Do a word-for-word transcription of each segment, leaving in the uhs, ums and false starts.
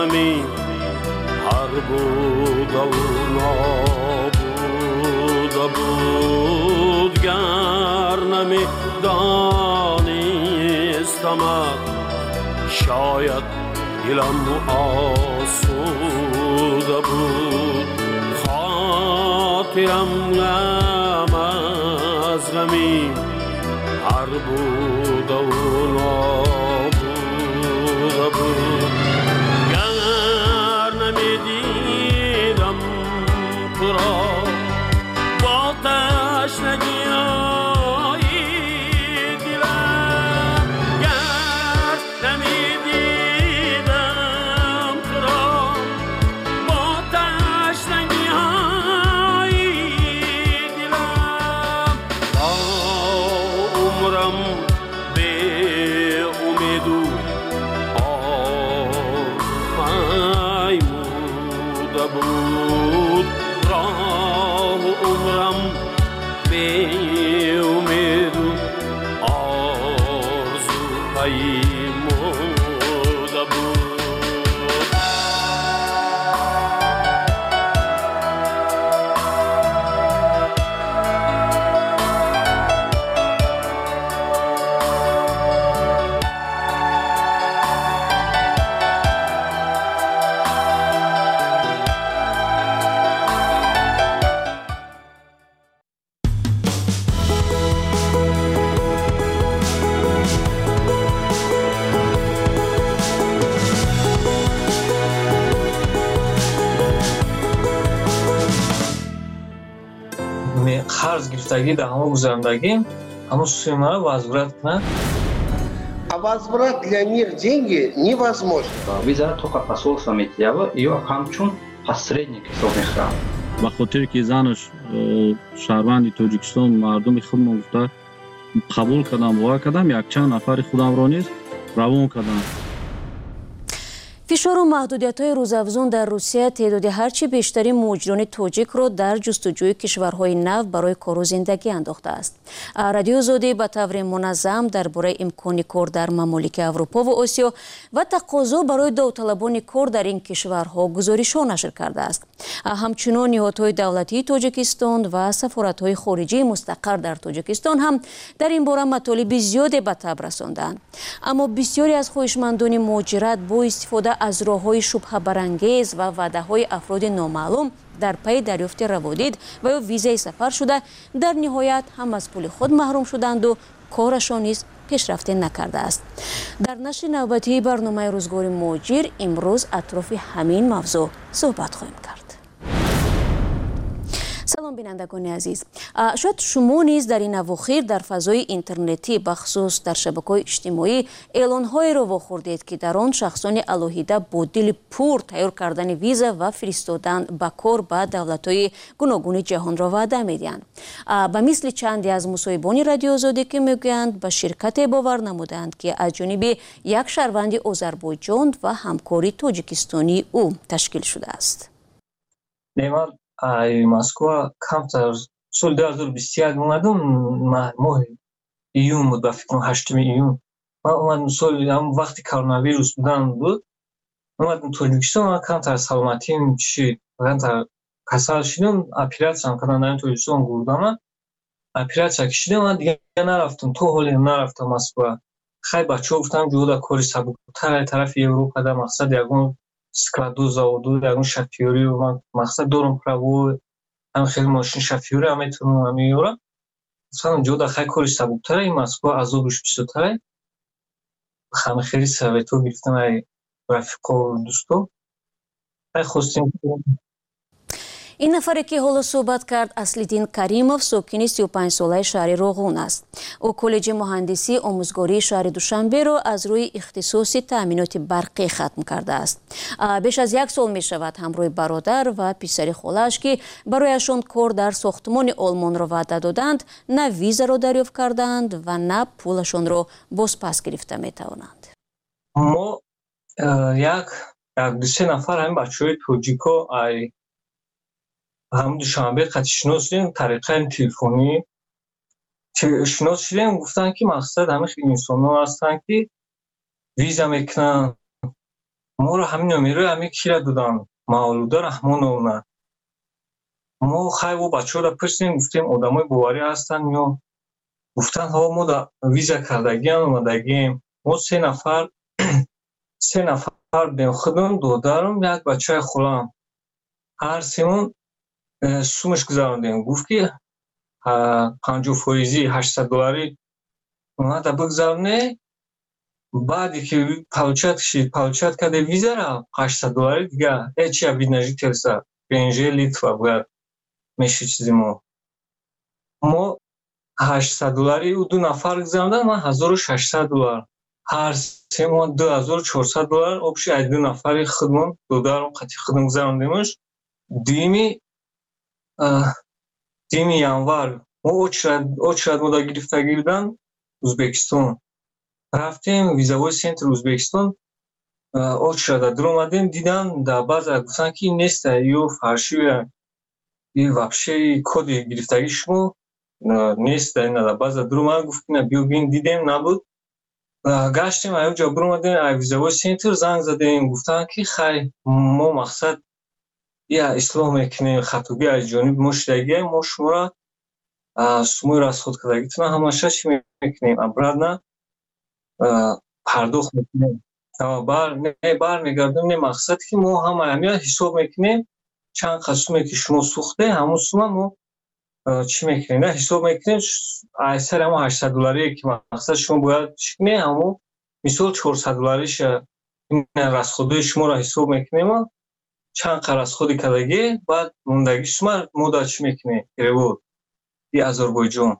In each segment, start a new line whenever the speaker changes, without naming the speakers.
می هر بود و نابود بود گر نمی دانستمت شاید دلم آسوده بود خاطرم غم از غمی هر بود و نابود بود گر نمیدیدم تو را با تشنگی
қарз гирифтагӣ дар ҳамон гузарондагӣ ҳамон суммаро возврат кунад.
А возврат для них деньги невозможно.
Виза только посольство метиява её ҳамчун посредник ҳисоб мехӯрад.
ба хотире ки занаш шаҳрванди Тоҷикистон мардуми худро гуфта қабул кардам, бовар кардам, якчанд нафари худамро низ равон кардам.
фишору маҳдудиятҳои рӯзафзун дар Русия теъдоди ҳарчи бештари муҳоҷирони тоҷикро дар ҷустуҷӯи кишварҳои нав барои кору зиндагӣ андохтааст. Радиои Озодӣ ба таври муназзам дар бораи имкони кор дар мамолики Аврупо ва Осиё ва тақозо барои довталабони кор дар ин кишварҳо гузоришҳо нашр кардааст. Ҳамчунон ниҳодҳои давлатии Тоҷикистон ва сафоратҳои хориҷии мустақар дар Тоҷикистон ҳам дар ин бора матолиби зиёде ба таб расонданд. Аммо бисёре аз хоҳишмандони муҳоҷират бо истифода аз роҳҳои шубҳабарангез ва ваъдаҳои афроди номаълум дар пайи дарёфти раводид ва ё визаи сафар шуда дар ниҳоят ҳам аз пули худ маҳрум шуданду корашон низ пешрафте накардааст. Дар нашри навбатии барномаи рӯзгори муҳоҷир имрӯз атрофи ҳамин мавзӯъ суҳбат хоҳем кард. салом бинандагони азиз, шояд шумо низ дар ин авохир дар фазои интернетӣ бахусус дар шабакаҳои иҷтимоӣ эълонҳоеро вохӯрдед ки дар он шахсони алоҳида бо дили пур тайёр кардани виза ва фиристодан ба кор ба давлатҳои гуногуни ҷаҳонро ваъда медиҳанд. Ба мисли чанде аз мусоҳибони Радиои Озодӣ ки мегӯянд ба ширкате бовар намуданд ки аз ҷониби як шаҳрванди Озарбойҷон ва ҳамкори тоҷикистонии ӯ ташкил шудааст.
Ай Москва камтар соли ду ҳазору бисту як омадам, моҳи июн буд, ба фикр ҳаштуми июн ман омадам. соли ҳам вақти коронавирус будан буд, омадам Тоҷикистон. ман камтар саломатим чӣ камтар касал шудам, оператсияам кардам дар Тоҷикистон гурдама оператсия кишидам. ман дига нарафтам, то ҳоле нарафтам Москва. хай бачаҳо гуфтам ҷода кори сабуктар тарафи Европа да мақсад ягон складу заводу ягон шофёрӣ ман мақсад дорам право ҳам хеле мошин шофёрӣ ҳам метавонам ҳам меёрам. гуфтам ҷода хай кори сабуктара ин Москва азобиш бисёртара. ҳама хеле совето гирифтам ай рафиқо дӯсто. хай хостем
ин нафаре ки ҳоло суҳбат кард Аслиддин Каримов сокини си و پنج солаи шаҳри Роғун аст. ӯ коллеҷи муҳандисӣ омӯзгории шаҳри Душанберо аз рӯи ихтисоси таъминоти барқӣ хатм кардааст. беш аз як сол мешавад ҳамроҳи бародар ва писари холааш ки барояшон кор дар сохтмони олмонро ваъда доданд, на визаро дарёфт карданд ва на пулашонро бозпас гирифта метавонанд.
мо як як ду се нафар ҳамин бачаҳои тоҷико ай ҳам Душанбе қатъи шинос шудем, тариқаи телефонӣ шинос шудем. гуфтанд ки мақсад ҳамин инсонҳо ҳастанд ки виза мекунанд. моро ҳамин номерои ҳами кира додам Мавлуда Раҳмоновна. мо хайву бачаҳоро пурсидем, гуфтем одамои боварӣ ҳастанд ё гуфтанд ҳо мо да виза кардагиам омадагием. мо се нафар се нафар будем худам додарам як бачаи хӯлам ҳар семон сумаш гузарондем. гуфт ки панҷоҳ фоизи ҳаштсад долларӣ омада бигзароне, баъде ки получат шид получат карде визара ҳаштсад долларӣ дига ҳеҷ як вид нажителса пенже Литва бояд меши чизи мо мо ҳаштсад долларӣ ӯ ду нафар гузарондам, ман ҳазору шашсад доллар, ҳар се моҳ ду ҳазору чорсад доллар обши ай ду нафари худмон додарам қати худам гузарондемаш. дуюми дуюми январ мо очрад мода гирифтагӣ будан Ӯзбекистон рафтем визавой центр Ӯзбекистон очрада дуромадем, дидам дар баъза гуфтанд ки неста ё фаршивия и вообще коди гирифтагӣ шумо неста ина дар баъза дуромад. гуфт ина биё бин, дидем набуд, гаштем аёҷа буромадем ай визавой центр занг задем, гуфтанд ки хай мо мақсад я ислоҳ мекунем хатогӣ аз ҷониби мо шудагия, мо шуморо сумои расходкардагитона ҳамаша чӣ мекунем обратно пардохт мекунем, бармегардонем. мақсад ки мо ҳама ҳамия ҳисоб мекунем, чанд қадр суме ки шумо сӯхте ҳамон сума мо чӣ мекунем на ҳисоб мекунем. аксари ҳамон ҳаштсад долларие ки мақсад шумо бояд чӣ кунем, ҳамон мисол чорсад доллариша расходҳои шуморо ҳисоб мекунем, чанд қадр расходи кардагӣ, баъд мондаги сума мо дар чӣ мекунем перевод и Озарбойҷон.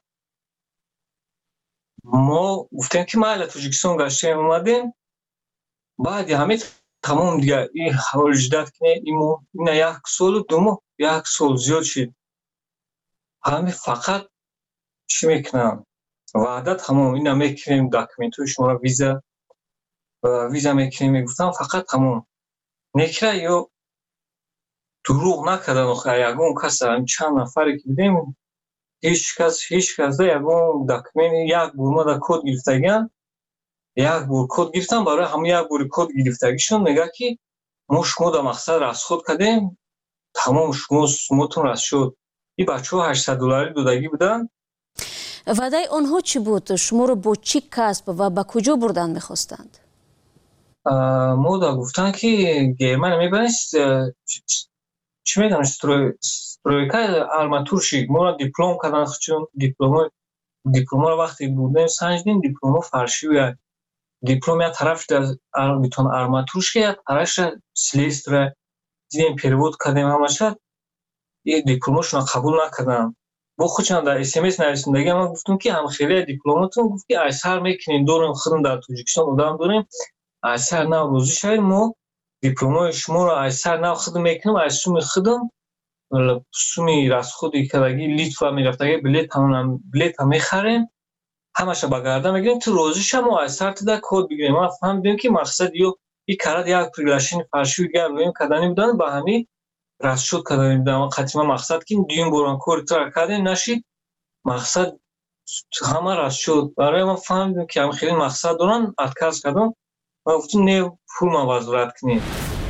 мо гуфтем ки майли Тоҷикистон гаштем омадем, баъди ҳамин тамом дига и ҳаволи ҷиддат кине имо ина як солу ду моҳ як сол зиёд шид. ҳамин фақат чӣ мекунам ваъда тамом ина мекунем документҳои шуморо виза виза мекунем, мегуфтам фақат тамом некира ё дурӯғ накардан. охир ягон кас чанд нафаре ки будем ҳеҷ кас ҳеҷ казда ягон документ як бор мо да код гирифтагиам, як бор код гирифтам, барои ҳамин як бори код гирифтагишон мега ки мо шумо да мақсад расход кардем, тамом шумо суматон раст шуд. и бачаҳо ҳаштсад долларӣ додагӣ буданд.
ваъдаи онҳо чӣ буд? шуморо бо чӣ касб ва ба куҷо бурдан мехостанд?
мо да гуфтанд ки Германия мебарем чӣ мегӯям стройка арматурщик, моро диплом кардан чун дипломо дипломоро вақте бурдем санҷидем, дипломо фаршивия диплом як тарафша битон арматурщика, як тарафша слесаря дидем перевод кардем ҳамаша. и дипломошона қабул накардам. бо худшон дар смс нависондагӣ ман гуфтам ки ҳамхелия дипломатон гуфт ки аксар мекунем дорем худам дар Тоҷикистон одам дорем, аксар нав розӣ шавем, мо дипломои шуморо аксар нав худам мекунем, аз суми худам суми расходи кардагӣ Литва мерафтагӣ билетам мехарем, ҳамаша ба гарда мегирем. ту розӣ ша мо аксар туда код бигирем. ман фаҳмидем ки мақсад ё и карад як приглашени фаршиви дигар роем кардани будан, ба ҳамин расшуд кардани будан. қатима мақсад ки дуюм борон кори тура кардем нашид, мақсад ҳама расшуд. барои ман фаҳмидем ки ҳам хеле мақсад доранд, отказ кардам ва гуфтам не пулма вазорат кунед.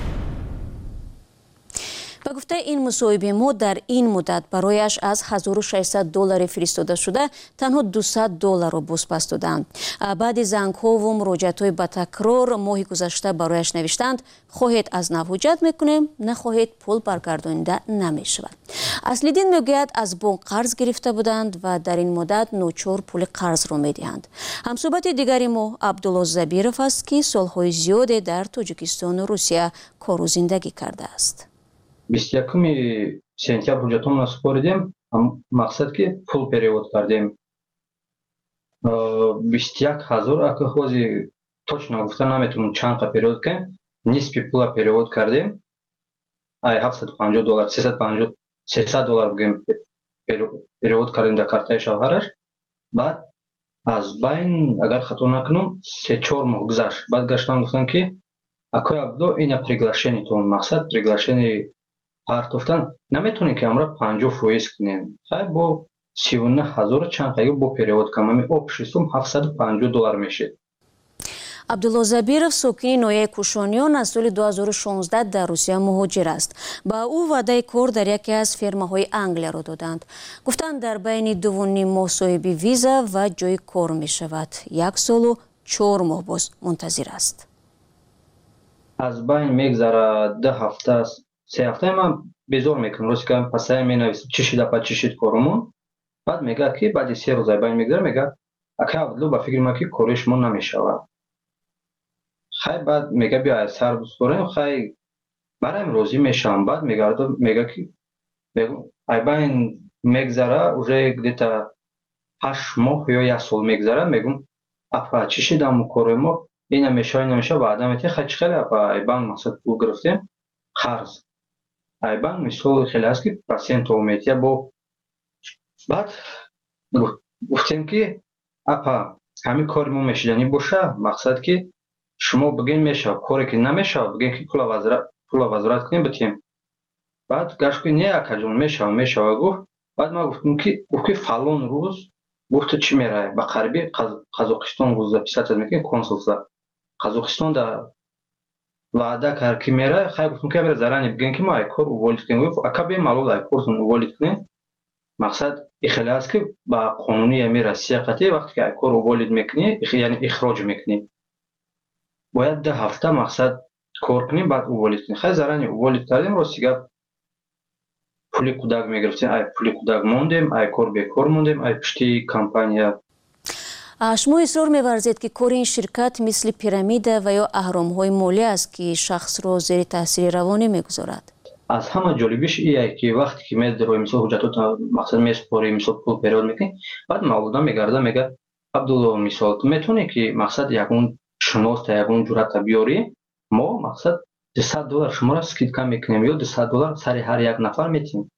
ба гуфтаи ин мусоҳиби мо дар ин муддат барояш аз ҳазору шашсад доллари фиристода шуда танҳо дусад долларро бозпас доданд. баъди зангҳову муроҷиатҳои ба такрор моҳи гузашта барояш навиштанд хоҳед аз нав ҳуҷҷат мекунем, нахоҳед пул баргардонида намешавад. аслиддин мегӯяд аз бонк қарз гирифта буданд ва дар ин муддат ночор пули қарзро медиҳанд. ҳамсӯҳбати дигари мо Абдулло Забиров аст ки солҳои зиёде дар Тоҷикистону Русия кору зиндагӣ кардааст.
بیست و یکم سپتامبر ҳуҷҷатомро супоридем, мақсад ки пул перевод кардем. بیست و یک ҳазор ака ҳози точно гуфта наметавонам чанд қа перевод кардем, нисфи пула перевод кардем. ай ҳафтсад و панҷоҳ доллар сесад доллар бигем перевод кардем дар картаи шавҳараш. баъд аз байн агар хато накунам се чор моҳ гузашт. баъд гаштам гуфтам ки акои Абдулло ина приглашениятон, мақсад приглашени партофтан наметонем ки амра панҷоҳ фоиз кунем. хай бо сиву наҳ ҳазор чанд қайгӣ бо перевод кам ами общий сум ҳафтсаду панҷоҳ доллар мешед.
عبدالله زبیرов ساکن ناحیه کوشانیان از سال دو هزار و شانزده در روسیه مهاجر است. با او وعده کار در یکی از فرماهای انگلیا را دادند. گفتند در بین دو و نیم ماه صاحب ویزا و جای کار می شود. یک سال و چهار ماه باز منتظر است.
از بین میگذره ده هفته است. سه هفته من بیزار میکنم. روزی که پسای می نویسم چی شده پس چی شد کارمون. بعد میگه که بعد سه روز بین میگذره میگه اکه عبدالله با فکر ما که کارش من نمیشود. خیلی بعد میگه بیا سر بسپریم خیلی برایم روزی میشم. بعد میگرده میگه که ای بین میگذره اوزه دیتا هشت ماه یا یک سال میگذره میگم اپا چی شدم کار ما این میشه این میشه بعد میگه خیلی خیلی اپا ای بین مقصد پول گرفتیم خرز ای بین مثال خیلی هست که پرسنت اومیتیه با بعد گفتیم که اپا همین کاری ما میشدنی باشه مقصد که شما بگین میشه کاری که نمیشه بگین که پول وزارت پول وزارت کنیم بتیم. بعد گشت که نه اکجون میشه میشه گفت. بعد ما گفتم که گفت فلان روز گفت چی میره با غربی قزاقستان روز پیشت میکنه کنسولسا قزاقستان در وعده کرد که میره خیلی گفتم که بر زرانی بگین که ما ای کار اولید کنیم گفت اکبی معلوم ای کارتون اولید کنیم مقصد خیلی است که با قانونی میره سیاقتی وقتی که ای کار اولید میکنی یعنی اخراج میکنی باید ده هفته مقصد کار کنیم بعد اولید کنیم. خیلی زرانی اولید کردیم راستی گفت پولی کودک میگرفتیم ای پولی کودک موندیم ای کار بیکار موندیم ای پشتی کمپانیا.
شما اصرار می‌ورزید که کار این شرکت مثل پیرامید و یا اهرام‌های مالی است که شخص را زیر تاثیر روانی میگذارد.
از همه جالبیش اینه که وقتی که میاد روی مثال حجتات مقصد میسپاری مثال پول پیدا میکنی بعد مولودا میگرده میگه عبدالله مثال تو میتونی که مقصد یکون شناس تا یکون جرأت بیاری ما مقصد دویست دلار شما را اسکیدکا میکنیم یا دویست دلار سر هر یک نفر میتیم.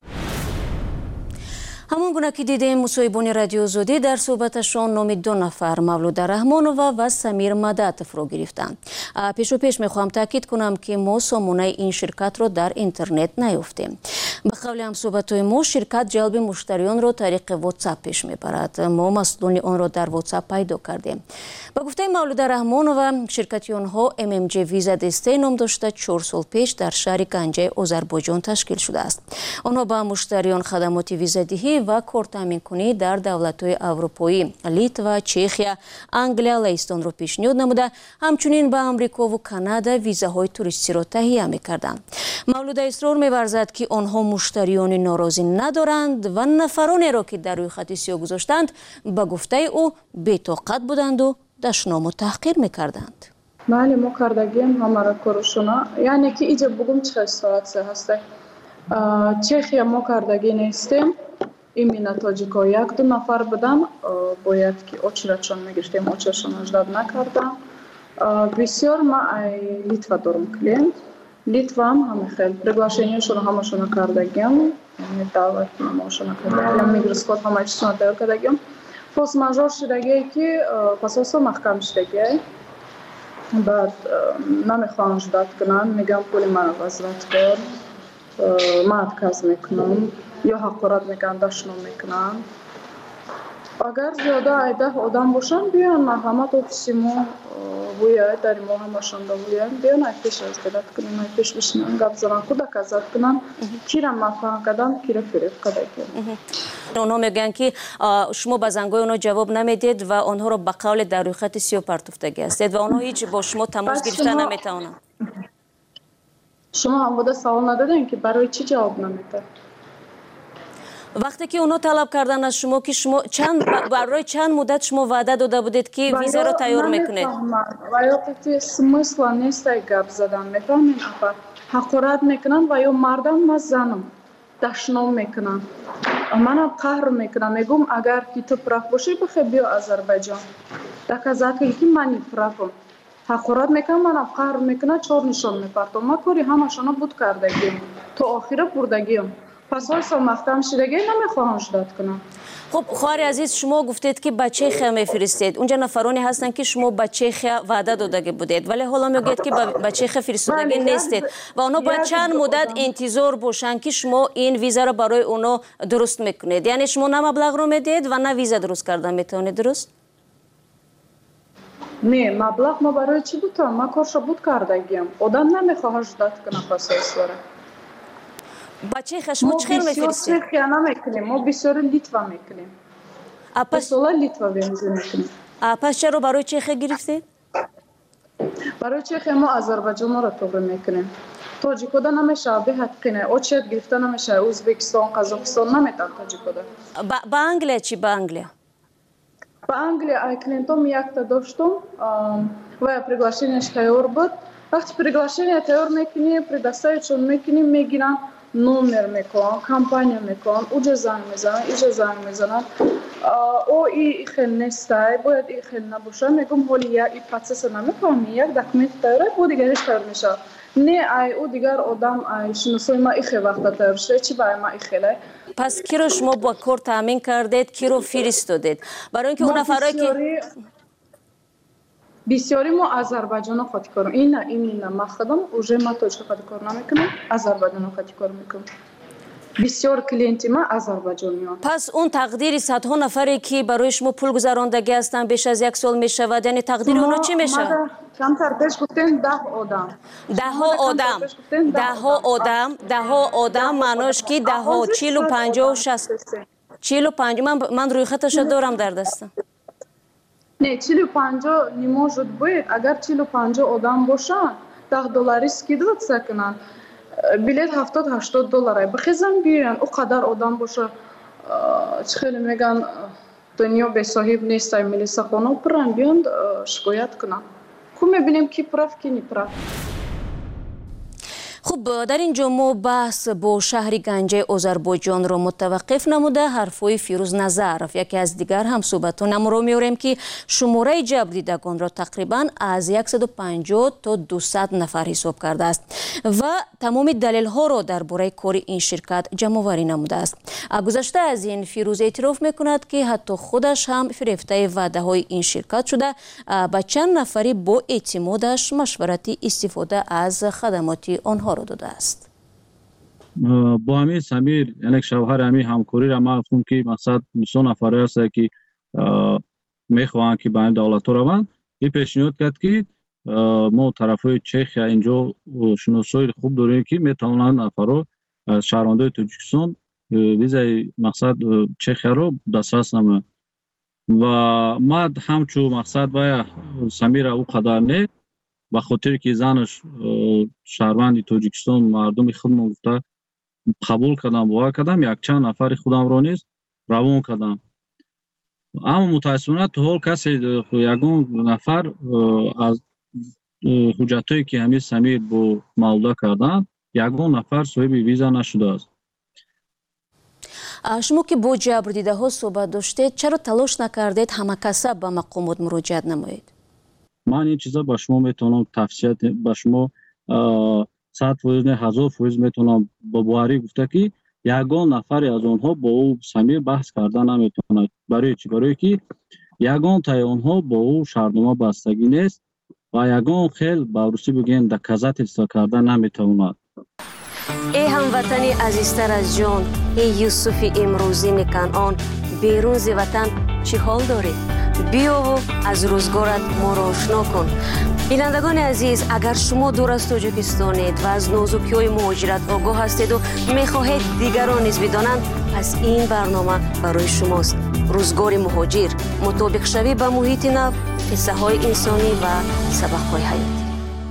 همون گونه که دیدیم مصاحبان رادیو زودی در صحبتشان نام دو نفر مولود رحمانوف و سمیر مدتف را گرفتند. پیش و پیش میخواهم تاکید کنم که ما سامانه این شرکت را در اینترنت نیافتیم. به قول هم صحبت‌های ما شرکت جلب مشتریان را طریق واتساپ پیش میبرد. ما مسئولان آن را در واتساپ پیدا کردیم. با گفته مولود رحمانوف شرکت آنها ام ام جی ویزا دسته نام داشته چهار سال پیش در شهر گنجه آذربایجان تشکیل شده است. آنها با مشتریان خدمات ویزادهی و کار تامین کنی در دولت‌های اروپایی لیتوا، چخیا، انگلیا، لهستان را پیشنهاد نموده همچنین با امریکا و کانادا ویزاهای توریستی را تهیه می‌کردند. مولود اصرار می‌ورزد که آنها مشتریان ناراضی ندارند و نفرانی را که در روی خط سیاه گذاشتند به گفته او بی‌طاقت بودند و دشنام و تحقیر می‌کردند.
بله ما کردگیم همه کارشونا یعنی که اینجا بگم چه ساعت هسته چخیا ما کردگی نیستیم ایمینا تاجیکا یک دو نفر بدن باید که اوچراشون میگشتیم اوچراشون اجداد نکردم بسیار ما ای لیتوا دارم کلینت لیتوا هم همه خیلی приглашениشون همشون کردگیم یعنی دعوت همشون کردگیم میگرسکوت همه چیزشون تیار کردگیم فورس ماژور شدگی که پاسوسو محکم شدگی بعد نمیخوان اجداد کنن میگم پولی من وزارت کن من اتکاز میکنم یا حقارت میکنن دشنام میکنن اگر زیاده ایده آدم باشن بیان محمد اوفیسیمو بویه در ما همشون بویه بیان ای پیش از دلت کنن ای پیش بشنن گپ زنن کودک ازت کنن کیرم مفهم کردن کیره فریب کده کن
اونها میگن که شما به زنگای اونها جواب نمیدید و آنها رو به قول در روی خط سیاه پرتفتگی هستید و آنها هیچ با شما تماس گرفتن نمیتونن.
شما هم بوده سوال ندادین که برای چی جواب نمیده؟
وقتی که اونها طلب کردن از شما که شما چند برای چند مدت شما وعده داده بودید که ویزا رو تیار میکنید؟
و یا که سمسل نیست گپ زدن میفهمین اپا حقارت میکنن و یا مردم و زنم دشنام میکنن منم قهر میکنم میگم اگر که تو پرخ باشی بخی بیا آذربایجان دکازاتی که منی پرخم حقارت میکنم منم قهر میکنم چهار نشان میپرتم ما کاری همشون بود کردگیم تو آخره بردگیم پس واسه محکم شدگی نمیخواهم شدت کنم.
خب خواهر عزیز شما گفتید که به چخیا میفرستید اونجا نفرانی هستن که شما به چخیا وعده داده بودید ولی حالا میگید که به چخیا فرستادگی نیستید و اونا باید چند مدت انتظار باشن که شما این ویزا رو برای اونا درست میکنید یعنی شما نه مبلغ رو میدید و نه ویزا درست کردن میتونید درست؟
не маблағ ма барои чӣ бутам ма корша буд кардагиам одам намехоҳад ждат кана пасоисвара
ба чеха шумо чӣ хел мефиристед
чехия намекунем мо бисёри литва мекунем сола литва бензин мекунем
а пас чаро барои чехия гирифтед
барои чехия мо азарбайҷонро тоғри мекунем тоҷикода намешавад беҳаққине очият гирифта намешавад ӯзбекистон қазоқистон наметавад тоҷикода
ба англия чӣ ба англия
ба англия ай клиентом якта доштум ва приглашениеш тайёр буд вақти приглашение тайёр мекунӣ предоставичон мекунӣ мегиранд номер мекунанд компания мекунанд уҷа занг мезананд иҷа занг мезананд о и хел нестай бояд и хел набошад мегум ҳоли и процесса намефаҳмӣ як документи тайёр бо дигариш тайёр мешавад не ай ӯ дигар одам ай шиносои ма ихе вақта тайёр шуда чӣ баъи ма ихелай
пас киро шумо ба кор таъмин кардед киро фиристодед барои ин ки он нафарое ки
бисёри мо азарбайҷоно хоти кор ина инина мақсадам уже ма тоҷика хоти кор намекунам азарбайҷоно хоти кор мекунам бисёр клиенти ма азарбайҷониён
пас он тақдири садҳо нафаре ки барои шумо пул гузарондагӣ ҳастанд беш аз як сол мешавад яъне тақдири онҳо чӣ мешавад
камтар пеш гуфтем даҳ одам
даҳҳо одам даҳҳо одам даҳҳо одам маънош ки даҳҳо чилу панҷоҳу шаст чилу панҷ ман рӯйхаташа дорам дар дастам
не чилу панҷоҳ не может быть агар чилу панҷоҳ одам бошанд даҳ доллари скидываться кунанд билет ҳафтод ҳаштод доллара бихезан биёянд ӯ қадар одам боша чӣ хеле меган дунё бесоҳиб нестай милисахона пурран биёнд шикоят кунанд ку мебинем ки прав ки неправ
хуб дар ин ҷо мо баҳс бо шаҳри ганҷаи озарбойҷонро мутаваққиф намуда ҳарфҳои Фирӯз Назаров яке аз дигар ҳамсӯҳбатонамро меорем ки шумораи ҷабрдидагонро тақрибан аз сад и панҷоҳ то дусад нафар ҳисоб кардааст ва тамоми далелҳоро дар бораи кори ин ширкат ҷамъоварӣ намудааст. Гузашта аз ин Фирӯз эътироф мекунад ки ҳатто худаш ҳам фирефтаи ваъдаҳои ин ширкат шуда ба чанд нафари бо эътимодаш машварати истифода аз хадамоти онҳо додааст.
با همین سمیر یعنی شوهر همین همکاری را ما گفتم که مقصد میسون نفره است که میخواهند که به این دولت روند این پیشنهاد کرد که ما طرفای چخیا اینجا شناسایی خوب داریم که میتوانند نفرا از شهروندان تاجیکستان ویزای مقصد چخیا رو دسترس نمایند و ما همچون مقصد باید سمیر او قدر نه به خاطر که زنش شهروند تاجیکستان مردم خودم گفته قبول کردم باور کردم یک چند نفر خودم را نیز روان کردم اما متاسفانه تو حال کسی یگان نفر از حجتایی که همین سمیر با مولده کردن یگان نفر صاحب ویزا نشده است.
شما که با جبردیده ها صحبت داشتید چرا تلاش نکردید همکاسب به مقامات مراجعت نمایید؟
من این چیزا با شما میتونم تفصیلات با شما صد فیصد نه هزار فیصد میتونم با باوری گفته که یگان نفر از اونها با او سمیر بحث کردن نمیتونه. برای چی؟ برای که یگان تای اونها با او شرطنامه بستگی نیست و یگان خیل با روسی بگین دکازات اجرا کردن نمیتونه.
ای هموطنی عزیزتر از جان، ای یوسف امروزی کنعان، بیرون ز وطن چی حال داری؟ بیا و از روزگارت ما را آشنا کن. بینندگان عزیز، اگر شما دور از تاجیکستانید و از نازکی‌های مهاجرت آگاه هستید و می‌خواهید دیگران نیز بدانند، پس این برنامه برای شماست. روزگار مهاجر، مطابق شوی به محیط نو، قصه‌های انسانی و سبق‌های حیاتی.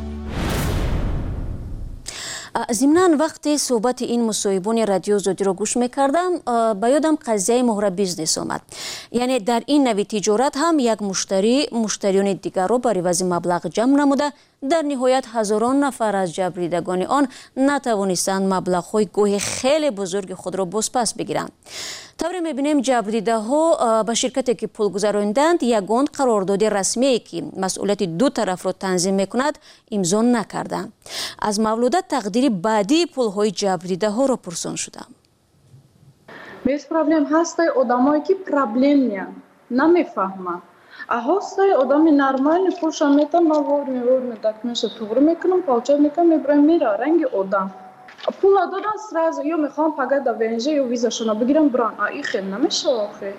ضمناً وقتی صحبت این مصاحبان رادیو زودی رو گوش میکردم به یادم قضیه مهر بیزنس آمد. یعنی در این نوع تجارت هم یک مشتری مشتریان دیگر رو بر عوض مبلغ جمع نموده در نهایت هزاران نفر از جبریدگان آن نتوانستند مبلغ‌های گوه خیلی بزرگ خود را بازپس بگیرند. طوری میبینیم جبریده ها به شرکتی که پول گذراندند یگان قرارداد رسمی که مسئولیت دو طرف را تنظیم میکند امضا نکردند. از مولوده تقدیر بعدی پول های جبریده ها را پرسان شدم.
بیس پرابلم هسته آدمایی که پرابلم نیم نمیفهمند. هسته آدم نرمال پولش میتم موارد میوارد میتکمیش توگر میکنم پاوچه میکنم میبرم میره رنگ آدم. پول دادن سراز یا میخوام فقط دا ونژه یا ویزاشون بگیرم بران این خیلی نمیشه آخه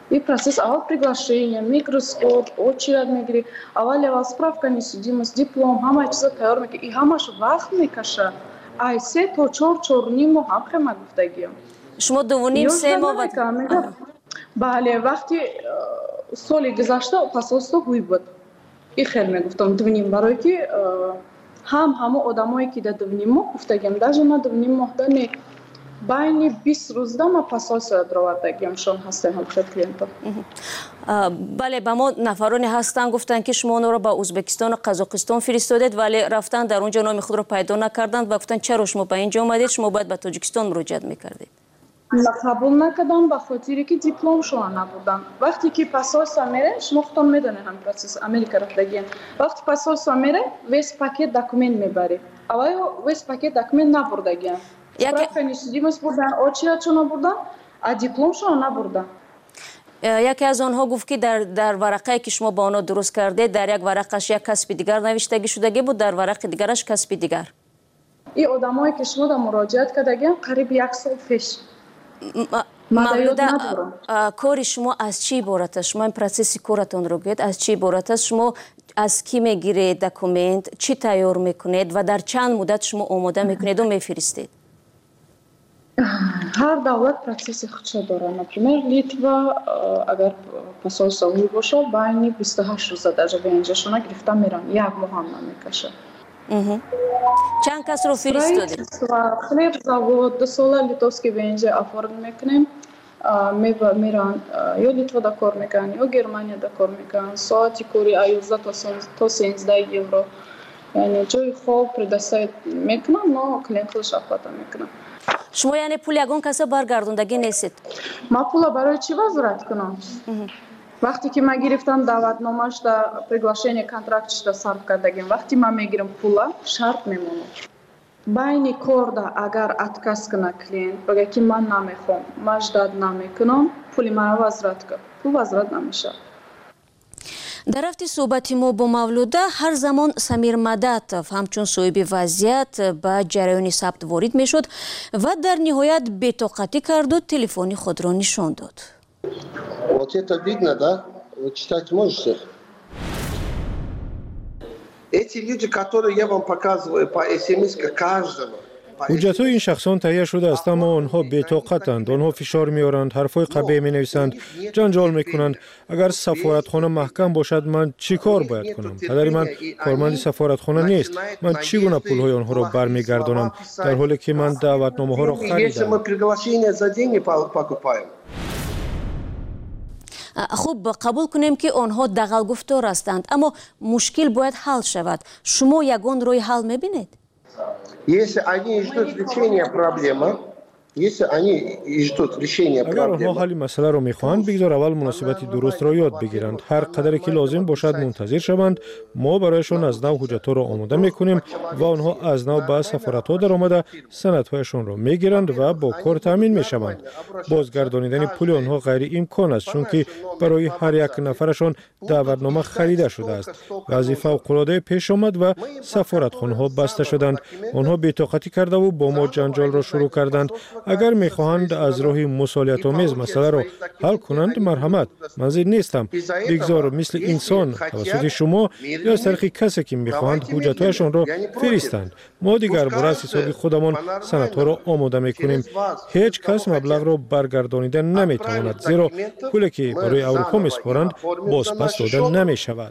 И процесс авал приглашения, микроскоп, очередь мегири, авал авал справка несудимость, диплом, ҳама чиза тайёр мекунӣ. И ҳамаш вақт мекаша. Ай се то чор чорним моҳ ҳам хема гуфтагиям.
шумо дувуним се моҳ ва
бале вақти соли гузашта посольство ҳуй буд. И хел мегуфтам дувуним барои ки ҳам ҳамо одамое ки да дувуним моҳ гуфтагиям, даже на дувуним моҳ да не байни бист рӯзда ма посольство дровардагиям шон ҳастем ҳамчо клиенто.
бале ба мо нафароне ҳастанд гуфтанд ки шумо онро ба ӯзбекистону қазоқистон фиристодед, вале рафтан дар он ҷо номи худро пайдо накарданд ва гуфтанд чаро шумо ба ин ҷо омадед, шумо бояд ба тоҷикистон муроҷиат мекардед.
қабул накардам ба хотире ки дипломшона набудам. вақте ки посольство мере, шумо худтон медонед ҳам процесс Америка рафтагиям. вақте посольство мере, вес пакет документ мебари. аввал вес пакет документ набурдагиям. справка несудимост бурдан, очередшона бурдан, а дипломшона набурдан.
яке аз онҳо гуфт ки дар дар варақае ки шумо ба онҳо дуруст кардед, дар як варақаш як касби дигар навиштагӣ шудагӣ буд, дар варақи дигараш касби дигар.
И одамое ки шумо да муроҷиат кардагиям қариби як сол пеш.
мавлуда кори шумо аз чӣ иборат аст? шумо ин процесси коратонро гӯед аз чӣ иборат аст? шумо аз кӣ мегиред документ, чӣ тайёр мекунед ва дар чанд муддат шумо омода мекунеду мефиристед?
ҳар давлат процесси худшо дорад. Например, Литва агар посольство ҳуй бошад, байни бисту ҳашт рӯза даже венҷашона гирифта меран, як моҳ ҳам намекашад.
чанд касро фиристодед?
хлеб завод ду сола литовски венҷа оформ мекунем, меран ё Литвада кор мекунанд, ё Германияда кор мекунанд. соати кори яъздаҳ то сенздаҳ евро. яъне ҷои хоб предоставит мекунанд, но клиент худаш оплата мекунад.
шумо яъне пул ягон каса баргардондагӣ нестед?
ма пула барои чӣ возврат кунам? вақте ки ман гирифтам даъватномашда приглашение контрактшда сарф кардагим, вақте ман мегирам пула шарт мемонад. байни корда агар отказ кунад клиент, бага ки ман намехоҳам, ман ждат намекунам, пули мара возврат кун. пул возврат намешавад.
дар рафти суҳбати мо бо Мавлуда ҳар замон Самир Мадатов ҳамчун соҳиби вазъият ба ҷараёни сабт ворид мешуд ва дар ниҳоят бетоқатӣ карду телефони худро нишон дод.
Вот это видно, да? Вы читать можете? Эти люди, которые я вам показываю по эс-эм-эс каждого,
ҳуҷҷатҳои ин шахсон таҳия шудааст, аммо онҳо бетоқатанд, онҳо фишор меоранд, ҳарфҳои қабеҳ менависанд, ҷанҷол мекунанд. агар сафоратхона маҳкам бошад, ман чӣ кор бояд кунам? падари ман корманди сафоратхона нест. ман чӣ гуна пулҳои онҳоро бармегардонам, дар ҳоле ки ман даъватномаҳоро харидам?
хуб, қабул кунем ки онҳо дағалгуфтор ҳастанд, аммо мушкил бояд ҳал шавад. шумо ягон роҳи ҳал мебинед?
Если они ждут решения проблемы, если они ждут решения
агар
проблемы,
онҳо ҳалли масъаларо мехоҳанд, бигзор аввал муносибати дурустро ёд бигиранд. ҳар қадаре ки лозим бошад мунтазир шаванд. мо барояшон аз нав ҳуҷҷатҳоро омода мекунем ва онҳо аз нав ба сафоратҳо даромада санадҳояшонро мегиранд ва бо кор таъмин мешаванд. бозгардонидани пули онҳо ғайриимкон аст, чунки барои ҳар як нафарашон даъватнома харида шудааст. вазъи фавқулодае пеш омад ва сафоратхонаҳо баста шуданд. онҳо бетоқатӣ кардаву бо мо ҷанҷолро шурӯъ карданд. агар мехоҳанд аз роҳи мусолиятомез масъаларо ҳал кунанд, марҳамат, ман зид нестам. бигзор мисли инсон тавассути шумо ё аз тариқи касе ки мехоҳанд ҳуҷҷатҳояшонро фиристанд. мо дигар бора аз ҳисоби худамон санадҳоро омода мекунем. ҳеҷ кас маблағро баргардонида наметавонад, зеро пуле ки барои аврупо меспоранд бозпас дода намешавад.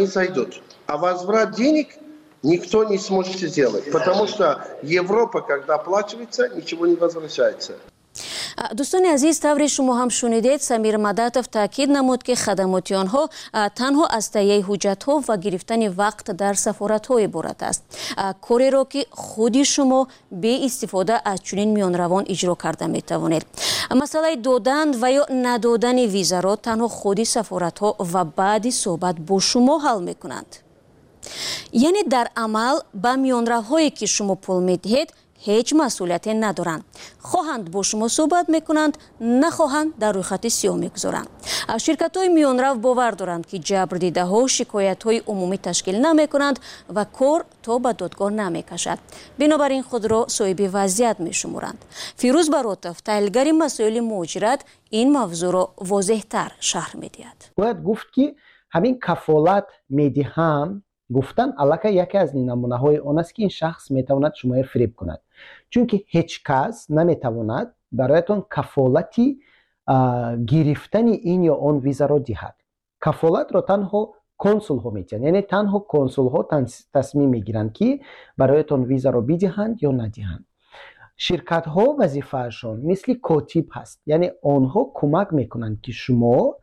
никто не сможет сделать, потому что Европа, когда оплачивается, ничего не возвращается.
дӯстони азиз, тавре шумо ҳам шунидед, Самир Мадатов таъкид намуд ки хадамоти онҳо танҳо аз таҳияи ҳуҷҷатҳо ва гирифтани вақт дар сафоратҳо иборат аст. кореро ки худи шумо беистифода аз чунин миёнравон иҷро карда метавонед. масъалаи додан ва ё надодани визаро танҳо худи сафоратҳо ва баъди суҳбат бо шумо ҳал мекунанд. яъне дар амал ба миёнравҳое ки шумо пул медиҳед هیچ مسئولیت ندارند. خواهند با شما صحبت میکنند، نخواهند در روی خط سیاه میگذارند. شرکت های میانرو باور دارند که جبر دیده ها شکایت های عمومی تشکیل نمیکنند و کار تا به دادگاه نمیکشد. بنابراین خود را صاحب وضعیت میشمرند. فیروز باروتوف تحلیلگر مسائل مهاجرت این موضوع را واضح‌تر شرح میدهد.
باید گفت که همین کفالت میدهم گفتن علاقه یکی از نمونه های آن است که این شخص میتواند شما فریب کند، چون که هیچ کس نمیتواند برایتان کفالتی گرفتن این یا آن ویزا را دهد. کفالت را تنها کنسول ها میتونن، یعنی تنها کنسول ها تصمیم میگیرند که برایتان ویزا را بدهند یا ندهند. شرکت ها وظیفهشون مثل کاتب هست، یعنی آنها کمک میکنند که شما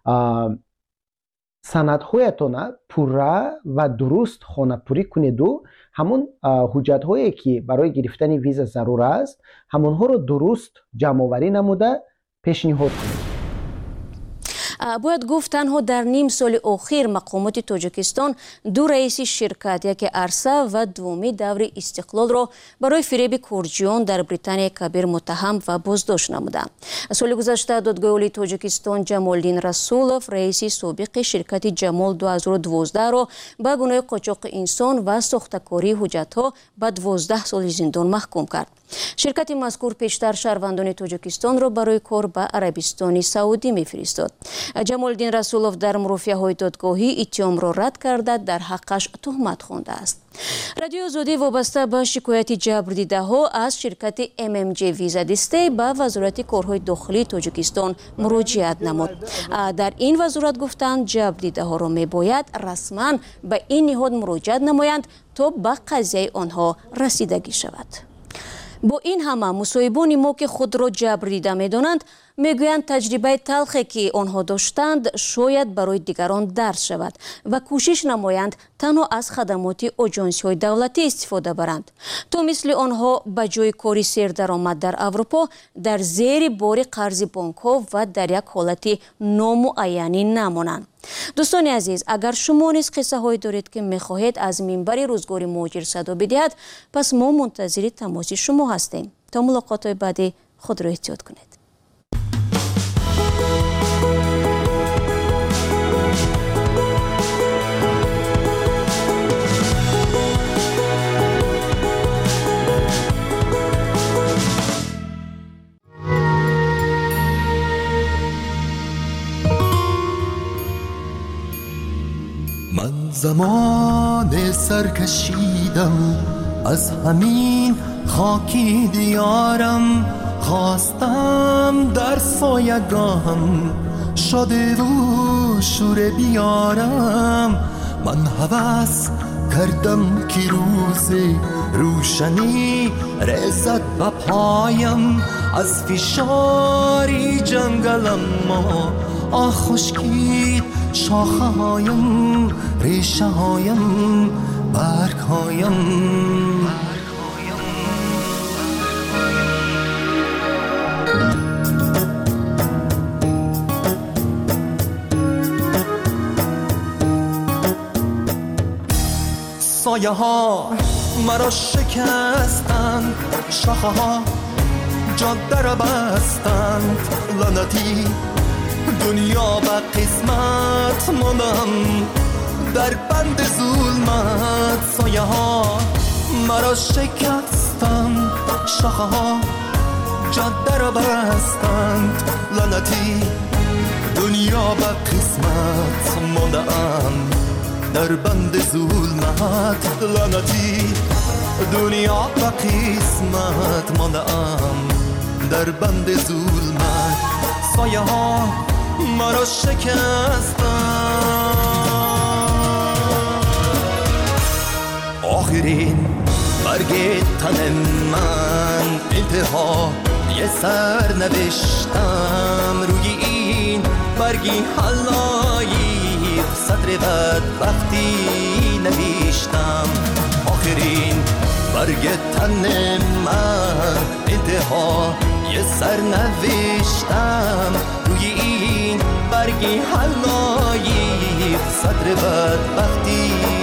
سندهایتان پوره و درست خانه‌پوری کنید و همون حجت هایی که برای گرفتن ویزا ضرور است همونها رو درست جمع آوری نموده پیشنهاد کنید.
باید گفت تنها در نیم سال اخیر مقامات تاجیکستان دو رئیس شرکت، یک ارسا و دومی دور استقلال را برای فریب کرجیان در بریتانیا کبیر متهم و بازداشت نمودند. سال گذشته دادگاه عالی تاجیکستان جمالدین رسولوف رئیس سابق شرکت جمال دو هزار و دوازده را به گناه قاچاق انسان و ساختکاری حجت‌ها به دوازده سال زندان محکوم کرد. شرکت مذکور پیشتر شهروندان تاجیکستان را برای کار به عربستان سعودی می‌فرستاد. جمالدین رسولوف در مرافعه‌های دادگاهی اتهام را رد کرده در حقش تهمت خوانده است. رادیو آزادی وابسته به شکایت جبر دیده ها از شرکت ام ام جی ویزا دسته به وزارت کارهای داخلی تاجیکستان مراجعت نمود. در این وزارت گفتند جبر دیده ها را میباید رسما به این نهاد مراجعت نمایند تا به قضیه آنها رسیدگی شود. با این همه مصاحبان ما که خود را جبر دیده می‌دانند میگویند تجربه تلخی که آنها داشتند شاید برای دیگران درس شود و کوشش نمایند تنها از خدمات آژانس‌های دولتی استفاده برند تا مثل آنها به جای کاری سردرآمد در اروپا در زیر بار قرض بانک‌ها و در یک حالت نامعینی نمانند. دوستان عزیز، اگر شما نیز قصه هایی دارید که میخواهید از منبر روزگار مهاجر صدا بدهید، پس ما منتظر تماس شما هستیم. تا ملاقات بعدی خود را احتیاط کنید.
من زمان سرکشیدم از همین خاکی دیارم، خواستم در سایگاهم شده و شور بیارم. من هوس کردم که روز روشنی رسد به پایم، از فشاری جنگلم ما آه خشکید شاخه هایم، ریشه هایم، برگ هایم. سایه ها مرا شکستند، شاخه ها جاده را بستند، لعنتی دنیا به قسمت ماندم در بند ظلمت. سایه ها مرا شکستند، شاخه ها جاده را بستند، لعنتی دنیا به قسمت ماندم در بند ظلمت. لعنتی دنیا به قسمت ماندم در بند ظلمت. سایه ها مرا شکستند. آخرین برگ تن من انتها یه سر نوشتم، روی این برگی حلایق سطر بدبختی نوشتم. آخرین برگ تن من انتها یه سر نوشتم، روی این برگی حلایق سطر بدبختی